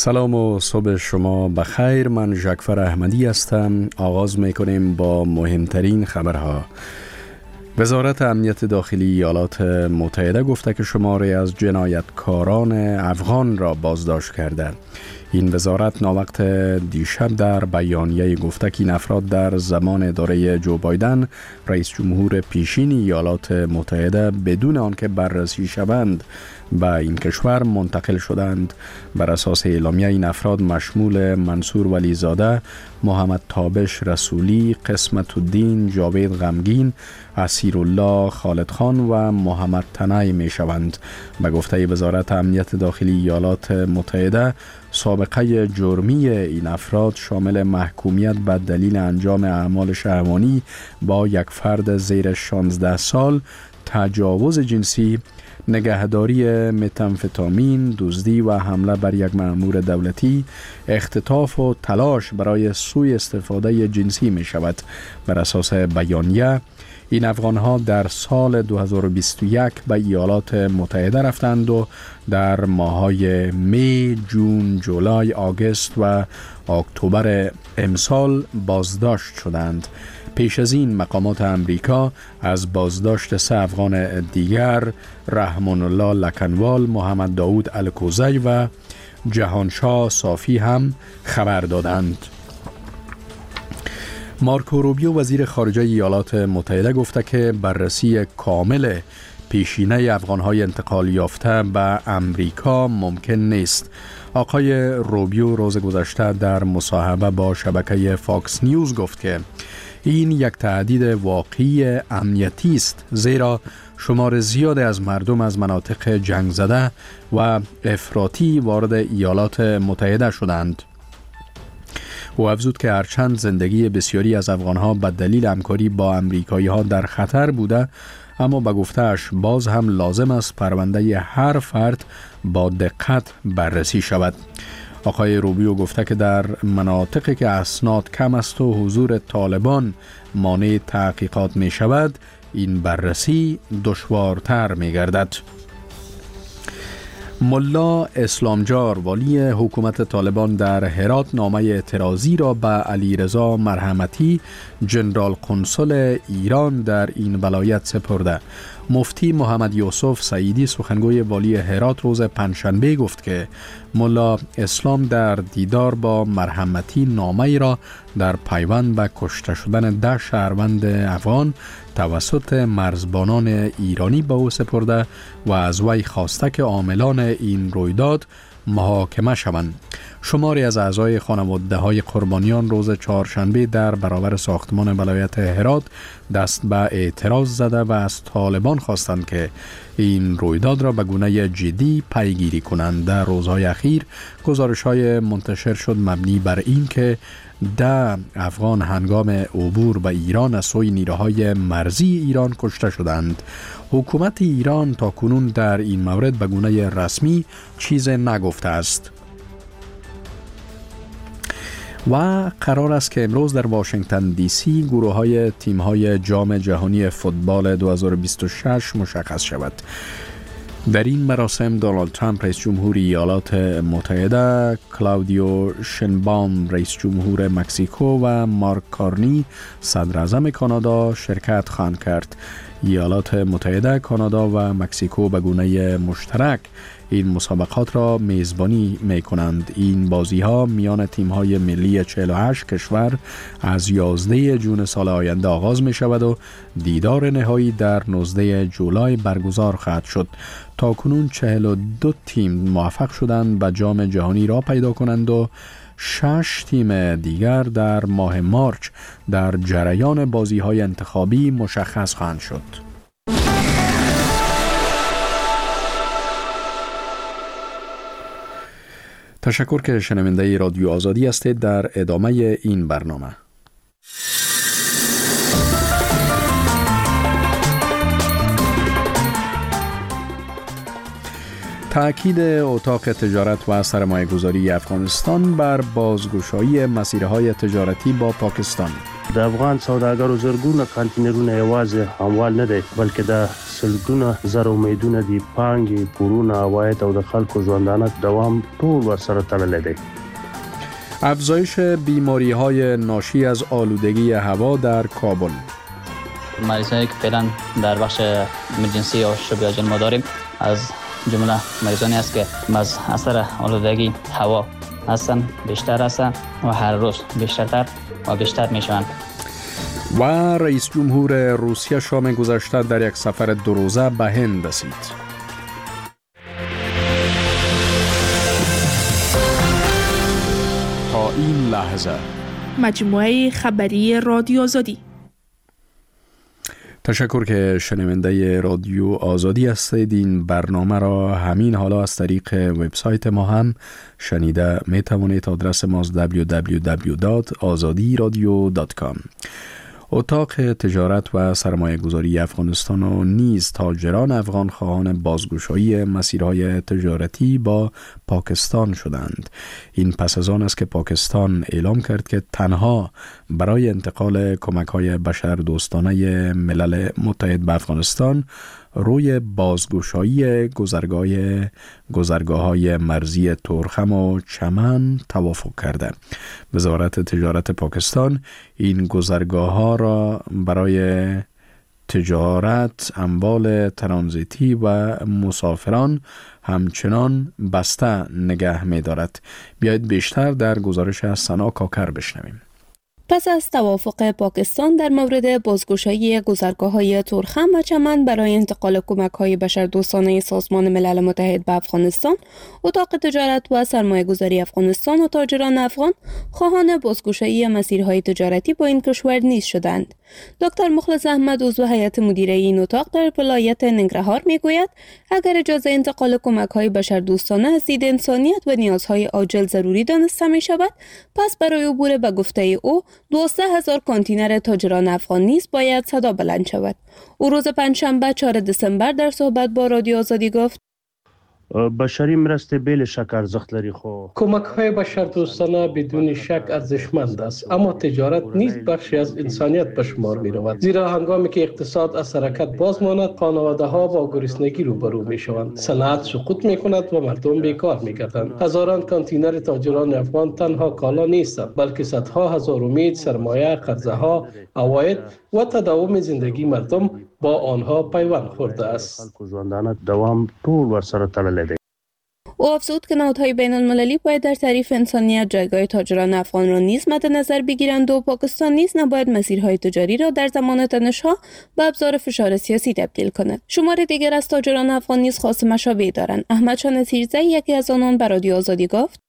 سلام و صبح شما بخیر. من جعفر احمدی هستم. آغاز میکنیم با مهمترین خبرها. وزارت امنیت داخلی ایالات متحده گفته که شماری از جنایتکاران افغان را بازداشت کرده. این وزارت ناوقت دیشب در بیانیه گفته که این افراد در زمان اداره جو بایدن رئیس جمهور پیشین ایالات متحده بدون آنکه بررسی شوند به این کشور منتقل شدند. بر اساس اعلامیه این افراد مشمول منصور ولیزاده، محمد تابش رسولی، قسمت الدین جاوید غمگین، اسیرالله خالد خان و محمد تنی می شوند. به گفته وزارت امنیت داخلی ایالات متحده، سابقه جرمی این افراد شامل محکومیت به دلیل انجام اعمال شهوانی با یک فرد زیر 16 سال، تجاوز جنسی، نگهداری متامفتامین، دزدی و حمله بر یک مأمور دولتی، اختطاف و تلاش برای سوء استفاده جنسی می شود. بر اساس بیانیه، این افغانها در سال 2021 به ایالات متحده رفتند و در ماه‌های می، جون، جولای، آگوست و اکتبر امسال بازداشت شدند. پیش از این مقامات امریکا از بازداشت 3 افغان دیگر، رحمان الله لکنوال، محمد داود الکوزی و جهانشاه صافی هم خبر دادند. مارکو روبیو وزیر خارجه ایالات متحده گفته که بررسی کامل پیشینه افغانهای انتقال یافته به امریکا ممکن نیست. آقای روبیو روز گذشته در مصاحبه با شبکه فاکس نیوز گفت که این یک تهدید واقعی امنیتی است، زیرا شمار زیاد از مردم از مناطق جنگ زده و افراطی وارد ایالات متحده شدند. او افزود که هرچند زندگی بسیاری از افغانها به دلیل همکاری با امریکایی ها در خطر بوده، اما به گفته‌اش باز هم لازم است پرونده هر فرد با دقت بررسی شود. آقای روبیو گفته که در مناطقی که اسناد کم است و حضور طالبان مانع تحقیقات می شود، این بررسی دشوارتر می گردد. ملا اسلامجار والی حکومت طالبان در هرات نامه اعتراضی را به علیرضا مرحمتی، ژنرال قنصل ایران در این ولایت سپرده. مفتی محمد یوسف سعیدی سخنگوی والی هرات روز پنجشنبه گفت که ملا اسلام در دیدار با مرحمتی نامه‌ای را در پیوند به کشته شدن 10 شهروند افغان توسط مرزبانان ایرانی به او سپرده و از وی خواسته که عاملان این رویداد محاکمه شوند. شماری از اعضای خانواده‌های قربانیان روز چهارشنبه در برابر ساختمان ولایت هرات دست به اعتراض زده و از طالبان خواستند که این رویداد را به گونه جدی پیگیری کنند. در روزهای اخیر گزارش‌های منتشر شد مبنی بر این که 10 افغان هنگام عبور به ایران از سوی نیروهای مرزی ایران کشته شدند. حکومت ایران تاکنون در این مورد به گونه رسمی چیز نگفته است. و قرار است که امروز در واشنگتن دی سی گروه‌های تیم‌های جام جهانی فوتبال 2026 مشخص شود. در این مراسم دونالد ترامپ رئیس جمهور ایالات متحده، کلاودیو شینباوم رئیس جمهور مکزیکو و مارک کارنی صدر اعظم کانادا شرکت خواهند کرد. ایالات متحده، کانادا و مکزیکو به گونه مشترک این مسابقات را میزبانی می کنند. این بازی ها میان تیم های ملی 48 کشور از 11 جون سال آینده آغاز می شود و دیدار نهایی در 19 جولای برگزار خواهد شد. تا کنون 42 تیم موفق شدند به جام جهانی را پیدا کنند و 6 تیم دیگر در ماه مارچ در جریان بازی های انتخابی مشخص خواهند شد. تشکر که شنونده رادیو آزادی هستید. در ادامه این برنامه تأکید اتاق تجارت و سرمایه‌گذاری افغانستان بر بازگشایی مسیرهای تجارتی با پاکستان. د افغان سوداګرو زرګونه کانټینرونه یوازې هموال نه دي بلکې د سلګونه زر امیدونه دي پانګې پورونه عواید او د خلکو ژوندانه دوام ټول ورسره تړلي دي. افزایش بیماری‌های ناشی از آلودگی هوا در کابل. مریضایی که فعلا در بخش امرجنسی یا شبیه ما داریم از جمله مریضانی است که از اثر آلودگی هوا هستند، بیشتر هستند و هر روز بیشتر و بیشتر میشوند. و رئیس جمهور روسیه شام گذشته در یک سفر 2 روزه به هند رسید. تا این لحظه مجموعه خبری رادیو آزادی. تشکر که شنونده رادیو آزادی هستید. این برنامه را همین حالا از طریق وبسایت ما هم شنیده می توانید. آدرس ما www.azadiradio.com. اتاق تجارت و سرمایه گذاری افغانستان و نیز تاجران افغان خواهان بازگشایی مسیرهای تجارتی با پاکستان شدند. این پس از آن است که پاکستان اعلام کرد که تنها برای انتقال کمک‌های بشردوستانه ملل متحد به افغانستان روی بازگشایی گذرگاه‌های مرزی تورخم و چمن توافق کرده. وزارت تجارت پاکستان این گذرگاه‌ها را برای تجارت، اموال ترانزیتی و مسافران همچنان بسته نگه می‌دارد. بیایید بیشتر در گزارش از سنا کاکر بشنویم. پس از توافق پاکستان در مورد بازگشایی گذرگاه‌های تورخم و چمن برای انتقال کمک‌های بشردوستانه سازمان ملل متحد به افغانستان، اتاق تجارت و سرمایه‌گذاری افغانستان و تاجران افغان خواهان بازگشایی مسیرهای تجارتی با این کشور نیز شدند. دکتر مخلص احمد عضو هیئت مدیره این اتاق در ولایت ننگرهار میگوید اگر اجازه انتقال کمک‌های بشردوستانه از دید انسانیت و نیازهای عاجل ضروری دانسته می شود، پس برای عبور به گفته او 12,000 کانتینر تاجران افغان نیز باید صدا بلند شود. او روز پنجشنبه 4 دسامبر در صحبت با رادیو آزادی گفت بشری مرسته بیل شک ارزښت لري خو کمک‌های بشردوستانه بدون شک ارزشمند است، اما تجارت نیز بخشی از انسانیت به شمار می‌رود، زیرا هنگامی که اقتصاد از حرکت باز ماند خانواده‌ها با گرسنگی روبرو می‌شوند، صنعت سقوط می‌کند و مردم بیکار می‌گردند. هزاران کانتینر تاجران افغان تنها کالا نیستند، بلکه صدها هزار امید، سرمایه، قرضه‌ها، عواید و تداوم زندگی مردم با آنها پیوند خورده است. دوام ټول ورسره تړلي دي. او افزود که نهادهای بین المللی باید در تعریف انسانیت جایگاه تاجران افغان را نیز مد نظر بگیرند و پاکستان نیز نباید مسیرهای تجاری را در زمان تنش‌ها به ابزار فشار سیاسی تبدیل کند. شمار دیگر از تاجران افغان نیز خواست مشابهی دارند. احمد شاه نصیرزی یکی از آنان به رادیو آزادی گفت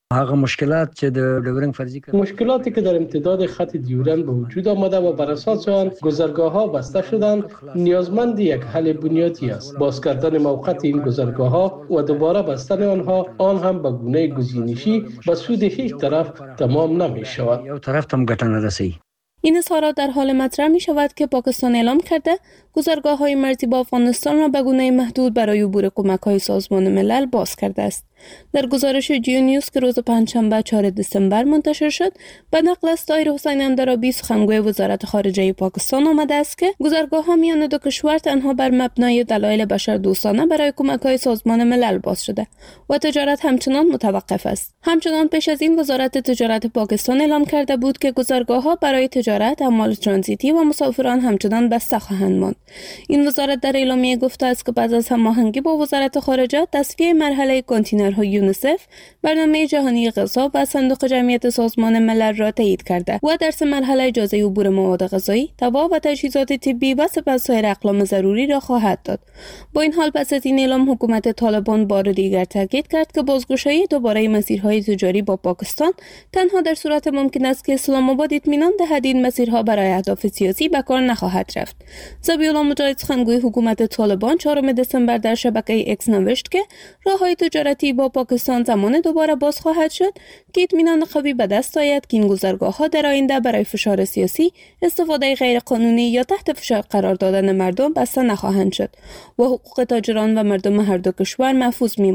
مشکلاتی که در امتداد خط دیورند به وجود آمده و بر اساس آن گذرگاه‌ها بسته شدند نیازمند یک حل بنیادی است. باز کردن موقت این گذرگاه‌ها و دوباره بستن آنها، آن هم به گونه گزینشی، به سود هیچ طرف تمام نمی‌شود. این اظهارات در حال مطرح می شود که پاکستان اعلام کرده گذرگاه‌های مرزی با افغانستان را به گونه محدود برای عبور کمک‌های سازمان ملل باز کرده است. در گزارش جیو نیوز که روز پنجشنبه 4 دسامبر منتشر شد، به نقل از طاهر حسین اندرابی سخنگوی وزارت خارجه پاکستان آمده است که گذرگاه‌ها میان دو کشور تنها بر مبنای دلایل بشردوستانه برای کمک‌های سازمان ملل باز شده و تجارت همچنان متوقف است. همچنان پیش از این وزارت تجارت پاکستان اعلام کرده بود که گذرگاه‌ها برای تجارت، اموال ترانزیتی و مسافران همچنان بسته خواهند ماند. این وزارت در اعلامیه گفته است که بعد از هماهنگی با وزارت خارجه، تصفیه مرحله کانتینرهای یونیسف، برنامه جهانی غذا و صندوق جمعیت سازمان ملل را تایید کرده و در 3 مرحله اجازه عبور مواد غذایی، دوا و تجهیزات طبی و سپس سایر اقلام ضروری را خواهد داد. با این حال پس از این اعلام حکومت طالبان بار دیگر تاکید کرد که بازگشایی دوباره مسیرهای تجاری با پاکستان تنها در صورت ممکن است که اسلام آباد اطمینان دهد این مسیرها برای اهداف سیاسی به کار نخواهد رفت. ذبیح الله مجاهد سخنگوی حکومت طالبان 4 دسامبر در شبکه اکس نوشت که راههای تجارتی با پاکستان زمان دوباره باز خواهد شد که اطمینان قوی به دست آید که این گذرگاه‌ها در آینده برای فشار سیاسی، استفاده غیرقانونی یا تحت فشار قرار دادن مردم بسته نخواهند شد و حقوق تاجران و مردم هر دو کشور محفوظ میماند.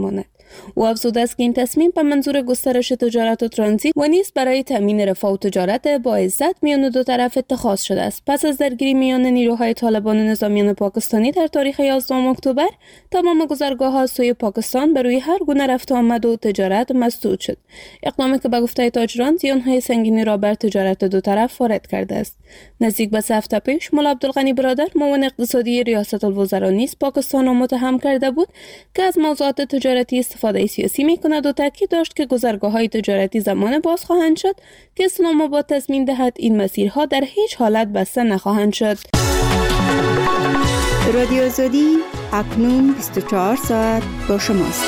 او افزوده است که این تصمیم به منظور گسترش تجارت و ترانزیت و نیز برای تامین رفاه و تجارت با عزت میان دو طرف اتخاذ شده است. پس از درگیری میان نیروهای طالبان و نظامیان پاکستانی در تاریخ 11 اکتبر، تمام گذرگاه‌ها سوی پاکستان بر روی هر گونه رفت و آمد و تجارت مسدود شد. اقدامی که به گفته تاجران زیان‌های سنگینی را بر تجارت دو طرف وارد کرده است. نزدیک به 3 هفته پیش مولا عبدالغنی برادر معاون اقتصادی ریاست الوزرا نیز پاکستان را متهم کرده بود که از موضوعات تجارتی استفاده سیاسی می‌کند و تاکید داشت که گذرگاه‌های تجارتی زمان باز خواهند شد که اسلام آباد تضمین دهد این مسیرها در هیچ حالت بسته نخواهند شد. رادیو آزادی اکنون 24 ساعت با شماست.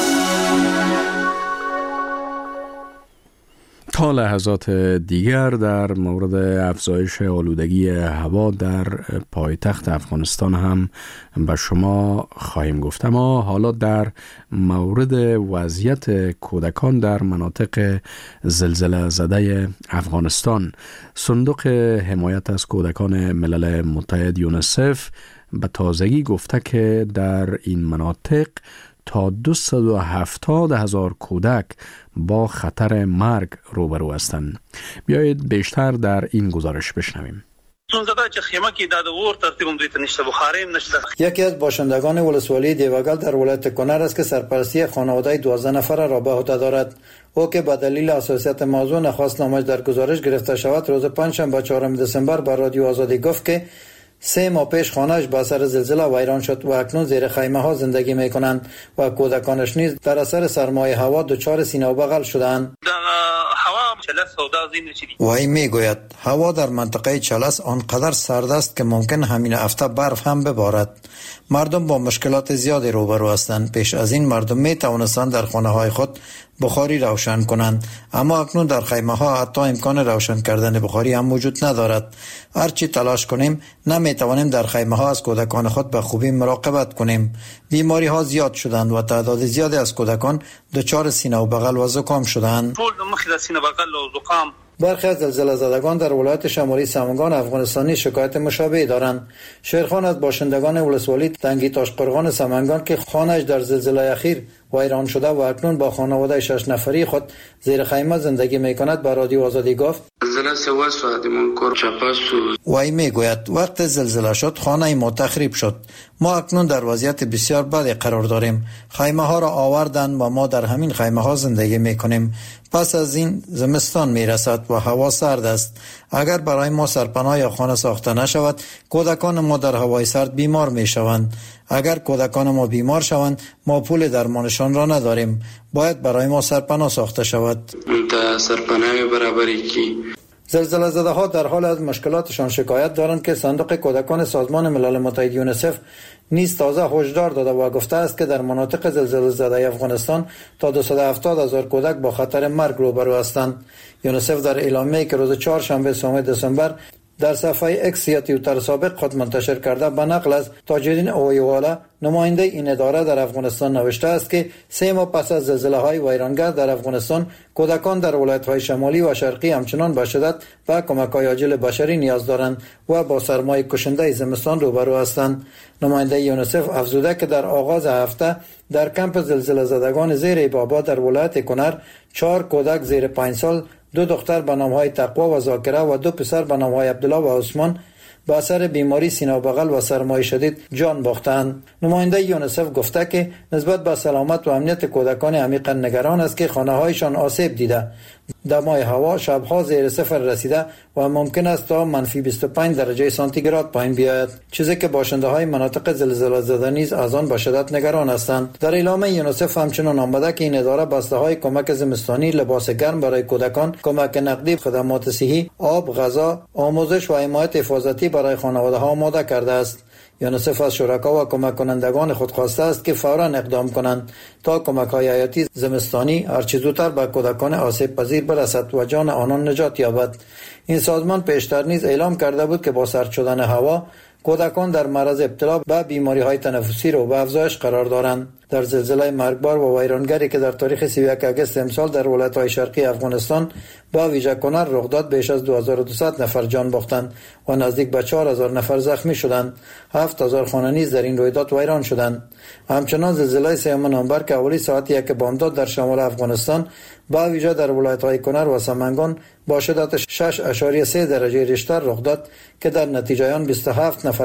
تا لحظات دیگر در مورد افزایش آلودگی هوا در پایتخت افغانستان هم به شما خواهیم گفت. اما حالا در مورد وضعیت کودکان در مناطق زلزله زده افغانستان، صندوق حمایت از کودکان ملل متحد یونیسف به تازگی گفته که در این مناطق تا 270,000 کودک با خطر مرگ روبرو هستند. بیایید بیشتر در این گزارش بشنویم. یکی از باشندگان ولسوالی دیوگل در ولایت کنر است که سرپرستی خانواده 12 نفره را به عهده دارد. او که به دلیل حساسیت موضوع نخواست نامش در گزارش گرفته شود، روز پنجشنبه 4 دسامبر به رادیو آزادی گفت که 3 ماه پیش خانه‌اش به اثر زلزله ویران شد و اکنون زیر خیمه ها زندگی می کنند و کودکانش نیز در اثر سرمای هوا دچار سینه و بغل شدند. وی می گوید هوا در منطقه چلس آنقدر سرد است که ممکن همین هفته برف هم ببارد. مردم با مشکلات زیادی روبرو هستند. پیش از این مردم می توانستند در خانه های خود بخاری روشن کنند، اما اکنون در خیمه ها حتی امکان روشن کردن بخاری هم وجود ندارد. هرچی تلاش کنیم نمی توانیم در خیمه ها از کودکان خود به خوبی مراقبت کنیم. بیماری ها زیاد شدند و تعداد زیادی از کودکان دچار سینه و بغل و زکام شدند. برخی از زلزله زدگان در ولایت شمالی سمنگان افغانستانی شکایت مشابهی دارند. شیرخان از باشندگان ولسوالی تنگی تاشقرغان سمنگان که خانه‌اش در زلزله اخیر ویران شده و اکنون با خانواده 6 نفری خود زیر خیمه زندگی می‌کند به رادیو آزادی گفت. وی میگوید وقت زلزله شد خانه ما تخریب شد. ما اکنون در وضعیت بسیار بدی قرار داریم. خیمه ها را آوردند و ما در همین خیمه ها زندگی میکنیم. پس از این زمستان میرسد و هوا سرد است. اگر برای ما سرپناه یا خانه ساخته نشود، کودکان ما در هوای سرد بیمار میشوند. اگر کودکان ما بیمار شوند، ما پول درمانشان را نداریم. باید برای ما سرپناه ساخته شود. زلزله زده ها در حال از مشکلاتشان شکایت دارند که صندوق کودکان سازمان ملل متحد یونیسف نیز تازه هشدار داده و گفته است که در مناطق زلزله زده افغانستان تا 270,000 کودک با خطر مرگ روبرو هستند. یونیسف در اعلامیه‌ای که روز چهارشنبه 3 دسامبر در صفحه اکس یا توییتر سابق خود منتشر کرده به نقل از تاجرین اویوالا نماینده این اداره در افغانستان نوشته است که 3 ماه پس از زلزله‌های ویرانگر در افغانستان کودکان در ولایت‌های شمالی و شرقی همچنان به شدت به کمک‌های عاجل بشری نیاز دارند و با سرمای کشنده زمستان روبرو هستند. نماینده یونیسف افزوده که در آغاز هفته در کمپ زلزله زدگان زیر بابا در ولایت کنر 4 کودک زیر 5 سال، 2 دختر به نام‌های تقوا و ذاکره و 2 پسر به نام‌های عبدالله و عثمان با اثر بیماری سینه و بغل و سرمای شدید جان باختند. نماینده یونیسف گفته که نسبت به سلامت و امنیت کودکان عمیقا نگران است که خانه‌هایشان آسیب دیده. دمای هوا شب‌ها زیر صفر رسیده و ممکن است تا منفی 25 درجه سانتیگراد پایین بیاید، چیزی که باشنده‌های مناطق زلزله زده نیز از آن به شدت نگران هستند. در اعلامیه یونیسف همچنین آمده که این اداره بسته‌های کمک زمستانی، لباس گرم برای کودکان، کمک نقدی، خدمات صحی، آب، غذا، آموزش و حمایت حفاظتی برای خانواده‌ها آماده کرده است. یونیسف از شرکا و کمک کنندگان خود خواسته است که فوراً اقدام کنند تا کمک‌های حیاتی زمستانی هرچه زودتر به کودکان آسیب پذیر برسد و جان آنان نجات یابد. این سازمان پیشتر نیز اعلام کرده بود که با سرد شدن هوا کودکان در معرض ابتلا به بیماری‌های تنفسی رو به افزایش قرار دارند. در زلزله مرگبار و ویرانگری که در تاریخ 31 اگست امسال در ولایت‌های شرقی افغانستان با ویژه کنر رخ داد، بیش از 2200 نفر جان باختند و نزدیک به 4000 نفر زخمی شدند. 7000 خانه نیز در این رویداد ویران شدند. همچنان زلزله 3 نوامبر که حوالی ساعت 1 بامداد در شمال افغانستان با ویژه در ولایت‌های کنر و سمنگان با شدت 6.3 درجه ریشتر رخ داد که در نتیجه آن 27 نفر